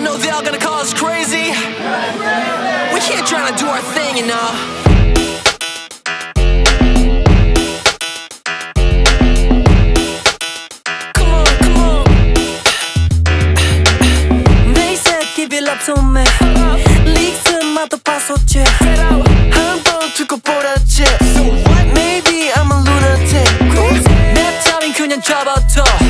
know they all gonna call us crazy. We're here trying to do our thing, you know. Come on, come on. They said give your love to me. Leaks passoche. 한번 두고 보라지. So what? Maybe I'm a lunatic. 내 따윈 그냥 접어둬.